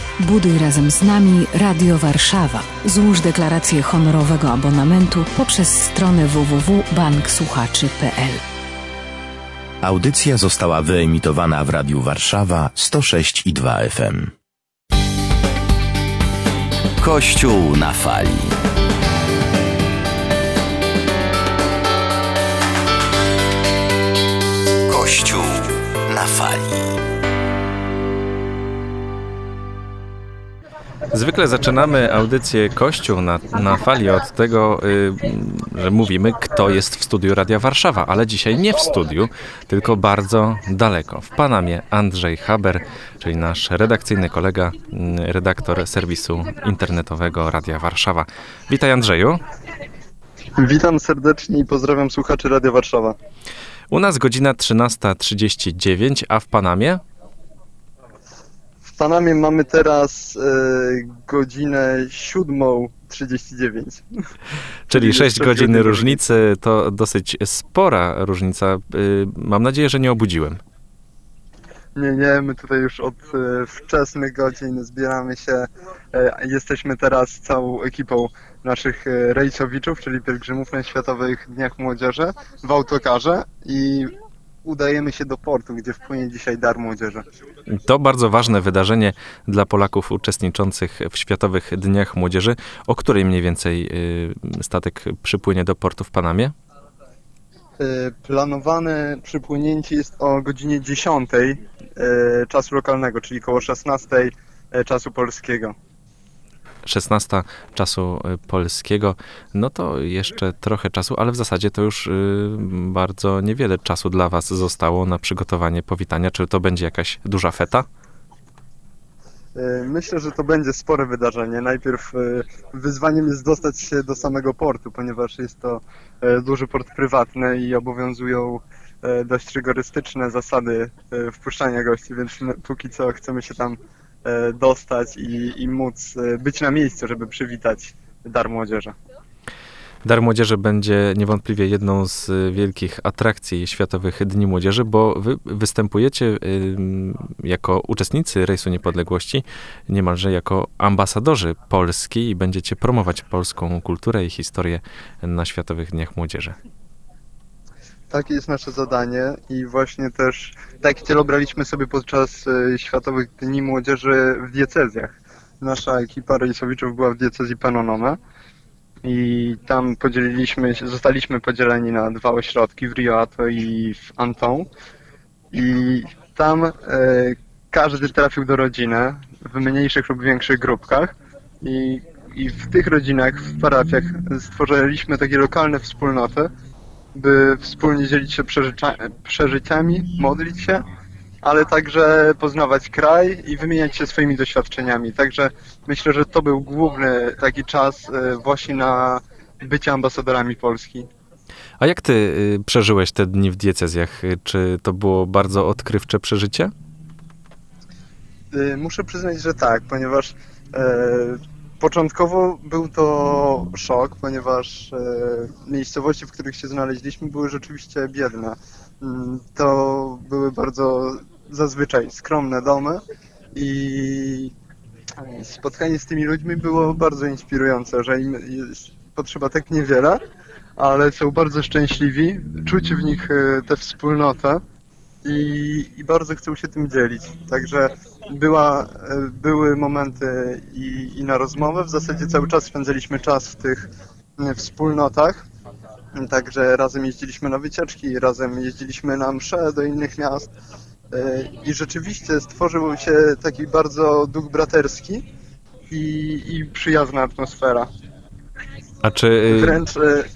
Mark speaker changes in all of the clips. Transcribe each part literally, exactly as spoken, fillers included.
Speaker 1: Buduj razem z nami Radio Warszawa. Złóż deklarację honorowego abonamentu poprzez stronę w w w kropka bank słuchaczy kropka p l.
Speaker 2: Audycja została wyemitowana w Radiu Warszawa sto sześć i dwa F M.
Speaker 3: Kościół na fali. Kościół na fali.
Speaker 4: Zwykle zaczynamy audycję Kościół na, na fali od tego, y, że mówimy, kto jest w studiu Radia Warszawa, ale dzisiaj nie w studiu, tylko bardzo daleko. W Panamie Andrzej Haber, czyli nasz redakcyjny kolega, y, redaktor serwisu internetowego Radia Warszawa. Witaj, Andrzeju.
Speaker 5: Witam serdecznie i pozdrawiam słuchaczy Radia Warszawa.
Speaker 4: U nas godzina trzynasta trzydzieści dziewięć, a w Panamie?
Speaker 5: W Panamie mamy teraz e, godzinę siódmą trzydzieści dziewięć.
Speaker 4: Czyli sześć godzin różnicy, to dosyć spora różnica. Mam nadzieję, że nie obudziłem.
Speaker 5: Nie, nie, my tutaj już od e, wczesnych godzin zbieramy się. E, jesteśmy teraz całą ekipą naszych e, rejsowiczów, czyli pielgrzymów na Światowych Dniach Młodzieży w autokarze i udajemy się do portu, gdzie wpłynie dzisiaj Dar Młodzieży.
Speaker 4: To bardzo ważne wydarzenie dla Polaków uczestniczących w Światowych Dniach Młodzieży. O której mniej więcej statek przypłynie do portu w Panamie?
Speaker 5: Planowane przypłynięcie jest o godzinie dziesiątej czasu lokalnego, czyli koło szesnastej czasu polskiego.
Speaker 4: szesnasta czasu polskiego, no to jeszcze trochę czasu, ale w zasadzie to już y, bardzo niewiele czasu dla Was zostało na przygotowanie powitania. Czy to będzie jakaś duża feta?
Speaker 5: Myślę, że to będzie spore wydarzenie. Najpierw wyzwaniem jest dostać się do samego portu, ponieważ jest to duży port prywatny i obowiązują dość rygorystyczne zasady wpuszczania gości, więc póki co chcemy się tam dostać i, i móc być na miejscu, żeby przywitać Dar Młodzieży.
Speaker 4: Dar Młodzieży będzie niewątpliwie jedną z wielkich atrakcji Światowych Dni Młodzieży, bo wy występujecie y, jako uczestnicy Rejsu Niepodległości, niemalże jako ambasadorzy Polski i będziecie promować polską kulturę i historię na Światowych Dniach Młodzieży.
Speaker 5: Takie jest nasze zadanie i właśnie też taki cel obraliśmy sobie podczas Światowych Dni Młodzieży w diecezjach. Nasza ekipa rejsowiczów była w diecezji Penonomé i tam podzieliliśmy się, zostaliśmy podzieleni na dwa ośrodki, w Rio Hato i w Antão. I tam e, każdy trafił do rodziny w mniejszych lub większych grupkach i, i w tych rodzinach, w parafiach stworzyliśmy takie lokalne wspólnoty, by wspólnie dzielić się przeżyciami, modlić się, ale także poznawać kraj i wymieniać się swoimi doświadczeniami. Także myślę, że to był główny taki czas właśnie na bycie ambasadorami Polski.
Speaker 4: A jak ty przeżyłeś te dni w diecezjach? Czy to było bardzo odkrywcze przeżycie?
Speaker 5: Muszę przyznać, że tak, ponieważ e, początkowo był to szok, ponieważ e, miejscowości, w których się znaleźliśmy, były rzeczywiście biedne. To były bardzo zazwyczaj skromne domy i spotkanie z tymi ludźmi było bardzo inspirujące, że im potrzeba tak niewiele, ale są bardzo szczęśliwi, czuć w nich tę wspólnotę i, i bardzo chcą się tym dzielić. Także była, były momenty i, i na rozmowę, w zasadzie cały czas spędzaliśmy czas w tych wspólnotach. Także razem jeździliśmy na wycieczki, razem jeździliśmy na msze do innych miast i rzeczywiście stworzył się taki bardzo duch braterski i, i przyjazna atmosfera.
Speaker 4: A czy...
Speaker 5: Wręcz...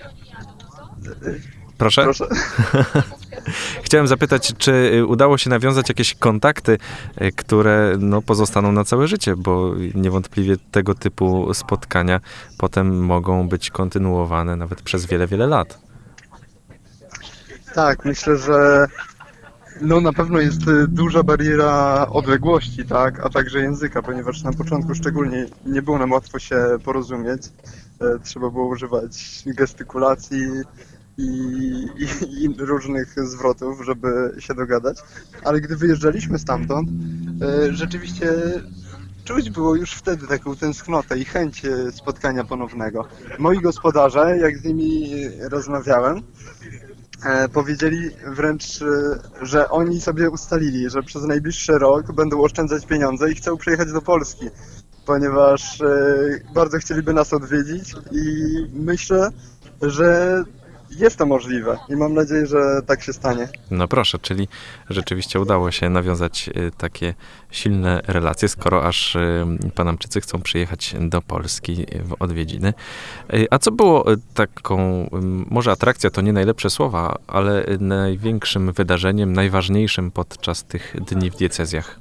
Speaker 4: Proszę?
Speaker 5: Proszę.
Speaker 4: Chciałem zapytać, czy udało się nawiązać jakieś kontakty, które no, pozostaną na całe życie, bo niewątpliwie tego typu spotkania potem mogą być kontynuowane nawet przez wiele, wiele lat.
Speaker 5: Tak, myślę, że no, na pewno jest duża bariera odległości, tak, a także języka, ponieważ na początku szczególnie nie było nam łatwo się porozumieć. Trzeba było używać gestykulacji, I, i, i różnych zwrotów, żeby się dogadać, ale gdy wyjeżdżaliśmy stamtąd, rzeczywiście czuć było już wtedy taką tęsknotę i chęć e, spotkania ponownego. Moi gospodarze, jak z nimi rozmawiałem, e, powiedzieli wręcz, e, że oni sobie ustalili, że przez najbliższy rok będą oszczędzać pieniądze i chcą przyjechać do Polski, ponieważ e, bardzo chcieliby nas odwiedzić i myślę, że jest to możliwe i mam nadzieję, że tak się stanie.
Speaker 4: No proszę, czyli rzeczywiście udało się nawiązać y, takie silne relacje, skoro aż y, Panamczycy chcą przyjechać do Polski w odwiedziny. Y, a co było y, taką, y, może atrakcja to nie najlepsze słowa, ale y, największym wydarzeniem, najważniejszym podczas tych dni w diecezjach?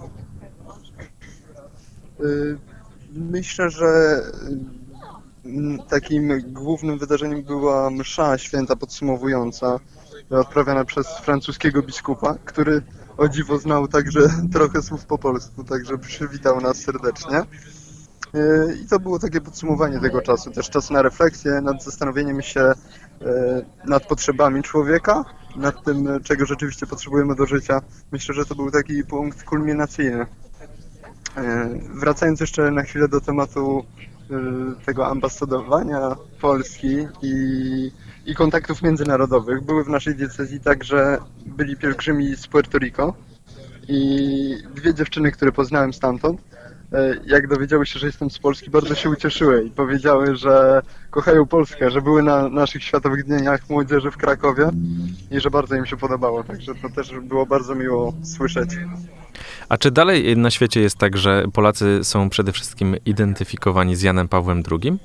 Speaker 5: Y, Myślę, że takim głównym wydarzeniem była msza święta podsumowująca, odprawiana przez francuskiego biskupa, który o dziwo znał także trochę słów po polsku, także przywitał nas serdecznie. I to było takie podsumowanie tego czasu, też czas na refleksję, nad zastanowieniem się nad potrzebami człowieka, nad tym, czego rzeczywiście potrzebujemy do życia. Myślę, że to był taki punkt kulminacyjny. Wracając jeszcze na chwilę do tematu tego ambasadowania Polski i, i kontaktów międzynarodowych, były w naszej diecezji także byli pielgrzymi z Puerto Rico i dwie dziewczyny, które poznałem stamtąd, jak dowiedziały się, że jestem z Polski, bardzo się ucieszyły i powiedziały, że kochają Polskę, że były na naszych Światowych Dniach Młodzieży w Krakowie i że bardzo im się podobało, także to też było bardzo miło słyszeć.
Speaker 4: A czy dalej na świecie jest tak, że Polacy są przede wszystkim identyfikowani z Janem Pawłem drugim?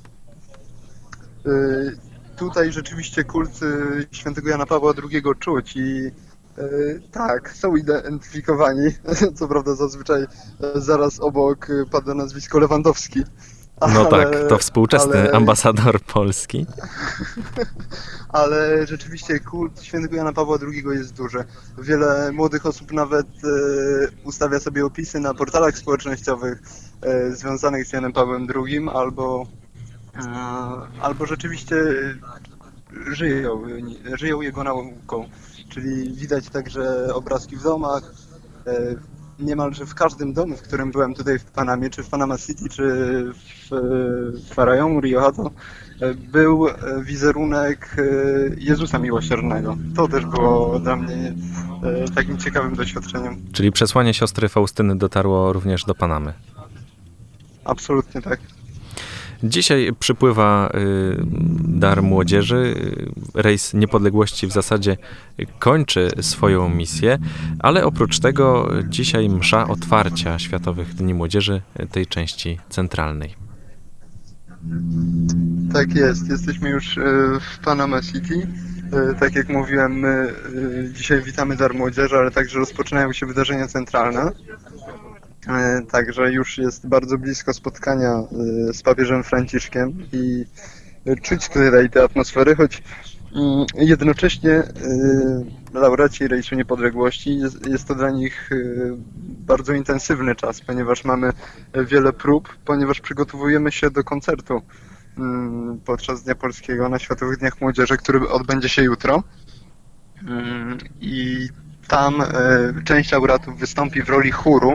Speaker 5: Y, tutaj rzeczywiście kult y, świętego Jana Pawła drugiego czuć i y, tak, są identyfikowani. Co prawda zazwyczaj y, zaraz obok y, pada nazwisko Lewandowski.
Speaker 4: No
Speaker 5: ale,
Speaker 4: tak, to współczesny
Speaker 5: ale,
Speaker 4: ambasador Polski.
Speaker 5: Ale rzeczywiście kult świętego Jana Pawła drugiego jest duży. Wiele młodych osób nawet e, ustawia sobie opisy na portalach społecznościowych e, związanych z Janem Pawłem drugim, albo, e, albo rzeczywiście żyją, żyją jego nauką. Czyli widać także obrazki w domach. E, Niemalże w każdym domu, w którym byłem tutaj w Panamie, czy w Panama City, czy w, w Farallonu, Rio Hato, był wizerunek Jezusa Miłosiernego. To też było dla mnie takim ciekawym doświadczeniem.
Speaker 4: Czyli przesłanie siostry Faustyny dotarło również do Panamy.
Speaker 5: Absolutnie tak.
Speaker 4: Dzisiaj przypływa y, Dar Młodzieży. Rejs Niepodległości w zasadzie kończy swoją misję, ale oprócz tego dzisiaj msza otwarcia Światowych Dni Młodzieży, tej części centralnej.
Speaker 5: Tak jest. Jesteśmy już w Panama City. Tak jak mówiłem, my dzisiaj witamy Dar Młodzieży, ale także rozpoczynają się wydarzenia centralne. Także już jest bardzo blisko spotkania z papieżem Franciszkiem i czuć tutaj tej atmosfery, choć jednocześnie laureaci Rejsu Niepodległości jest, jest to dla nich bardzo intensywny czas, ponieważ mamy wiele prób, ponieważ przygotowujemy się do koncertu podczas Dnia Polskiego na Światowych Dniach Młodzieży, który odbędzie się jutro. I tam część laureatów wystąpi w roli chóru.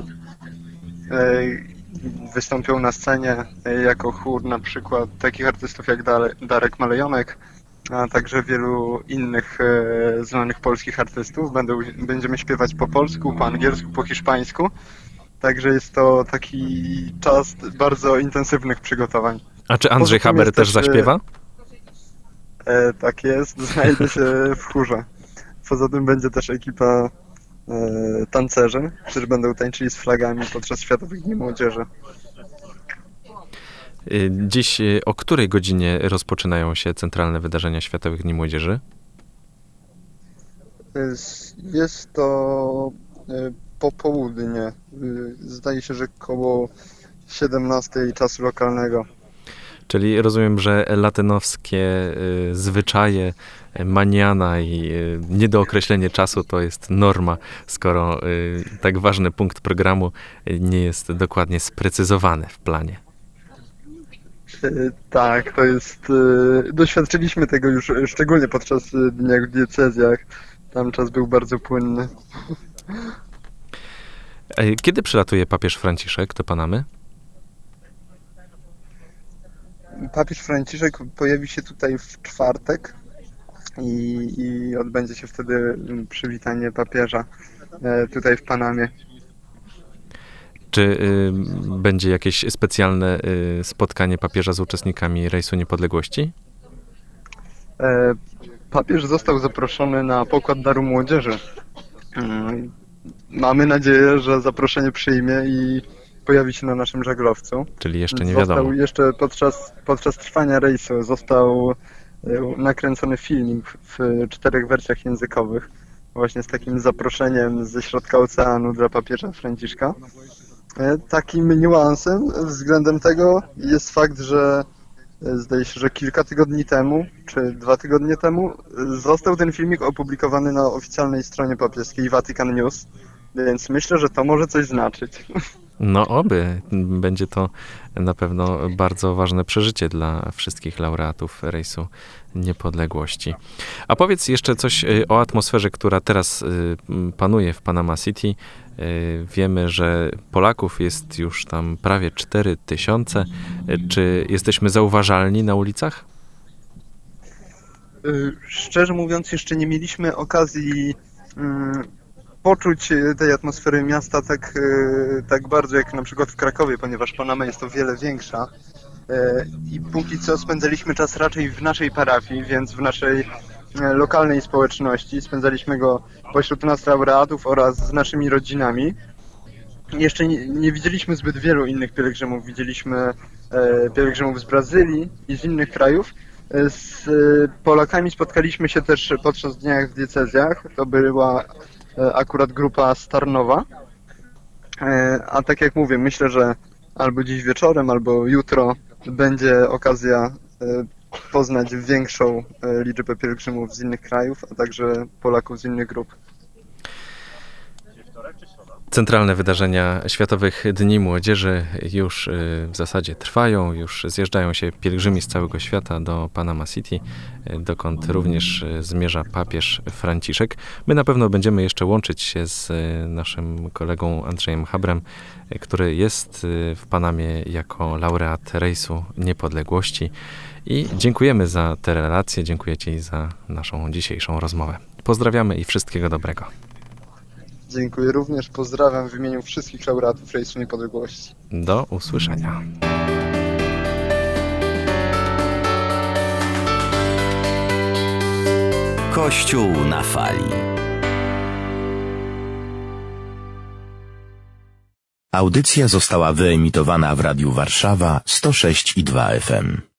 Speaker 5: Wystąpią na scenie jako chór na przykład takich artystów jak Darek Malejonek, a także wielu innych znanych polskich artystów. Będą, będziemy śpiewać po polsku, po angielsku, po hiszpańsku. Także jest to taki czas bardzo intensywnych przygotowań.
Speaker 4: A czy Andrzej Haber też zaśpiewa?
Speaker 5: E, tak jest, znajdę się w chórze. Poza tym będzie też ekipa e, tancerzy, którzy będą tańczyli z flagami podczas Światowych Dni Młodzieży.
Speaker 4: Dziś o której godzinie rozpoczynają się centralne wydarzenia Światowych Dni Młodzieży?
Speaker 5: Jest to popołudnie. Zdaje się, że koło siedemnastej czasu lokalnego.
Speaker 4: Czyli rozumiem, że latynowskie y, zwyczaje maniana i y, niedookreślenie czasu to jest norma, skoro y, tak ważny punkt programu nie jest dokładnie sprecyzowany w planie.
Speaker 5: Y, tak, to jest... Y, doświadczyliśmy tego już szczególnie podczas dnia w diecezjach. Tam czas był bardzo płynny.
Speaker 4: Kiedy przylatuje papież Franciszek do Panamy?
Speaker 5: Papież Franciszek pojawi się tutaj w czwartek i, i odbędzie się wtedy przywitanie papieża tutaj w Panamie.
Speaker 4: Czy y, będzie jakieś specjalne y, spotkanie papieża z uczestnikami Rejsu Niepodległości?
Speaker 5: E, papież został zaproszony na pokład Daru Młodzieży. Mm, mamy nadzieję, że zaproszenie przyjmie i pojawi się na naszym żaglowcu.
Speaker 4: Czyli jeszcze nie
Speaker 5: Został
Speaker 4: wiadomo.
Speaker 5: jeszcze podczas, podczas trwania rejsu został nakręcony filmik w czterech wersjach językowych, właśnie z takim zaproszeniem ze środka oceanu dla papieża Franciszka. Takim niuansem względem tego jest fakt, że zdaje się, że kilka tygodni temu, czy dwa tygodnie temu został ten filmik opublikowany na oficjalnej stronie papieskiej Vatican News, więc myślę, że to może coś znaczyć.
Speaker 4: No oby. Będzie to na pewno bardzo ważne przeżycie dla wszystkich laureatów Rejsu Niepodległości. A powiedz jeszcze coś o atmosferze, która teraz panuje w Panama City. Wiemy, że Polaków jest już tam prawie cztery tysiące. Czy jesteśmy zauważalni na ulicach?
Speaker 5: Szczerze mówiąc, jeszcze nie mieliśmy okazji poczuć tej atmosfery miasta tak, tak bardzo jak na przykład w Krakowie, ponieważ Panama jest o wiele większa i póki co spędzaliśmy czas raczej w naszej parafii, więc w naszej lokalnej społeczności. Spędzaliśmy go pośród nas laureatów oraz z naszymi rodzinami. Jeszcze nie, nie widzieliśmy zbyt wielu innych pielgrzymów. Widzieliśmy pielgrzymów z Brazylii i z innych krajów. Z Polakami spotkaliśmy się też podczas dniach w diecezjach. To była akurat grupa z Tarnowa. A tak jak mówię, myślę, że albo dziś wieczorem, albo jutro będzie okazja poznać większą liczbę pielgrzymów z innych krajów, a także Polaków z innych grup.
Speaker 4: Centralne wydarzenia Światowych Dni Młodzieży już w zasadzie trwają, już zjeżdżają się pielgrzymi z całego świata do Panama City, dokąd również zmierza papież Franciszek. My na pewno będziemy jeszcze łączyć się z naszym kolegą Andrzejem Habrem, który jest w Panamie jako laureat Rejsu Niepodległości. I dziękujemy za te relacje, dziękuję Ci za naszą dzisiejszą rozmowę. Pozdrawiamy i wszystkiego dobrego.
Speaker 5: Dziękuję również, pozdrawiam w imieniu wszystkich laureatów Rejsu Niepodległości.
Speaker 4: Do usłyszenia.
Speaker 3: Kościół na fali.
Speaker 2: Audycja została wyemitowana w Radiu Warszawa sto sześć i dwa F M.